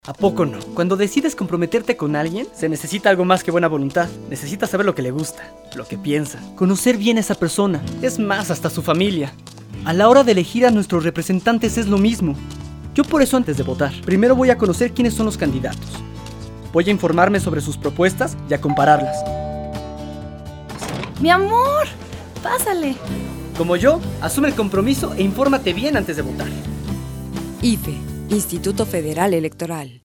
¿A poco no? Cuando decides comprometerte con alguien, se necesita algo más que buena voluntad. Necesitas saber lo que le gusta, lo que piensa, conocer bien a esa persona, es más, hasta su familia. A la hora de elegir a nuestros representantes es lo mismo. Yo por eso antes de votar, primero voy a conocer quiénes son los candidatos. Voy a informarme sobre sus propuestas y a compararlas. ¡Mi amor! ¡Pásale! Como yo, asume el compromiso e infórmate bien antes de votar. IFE, Instituto Federal Electoral.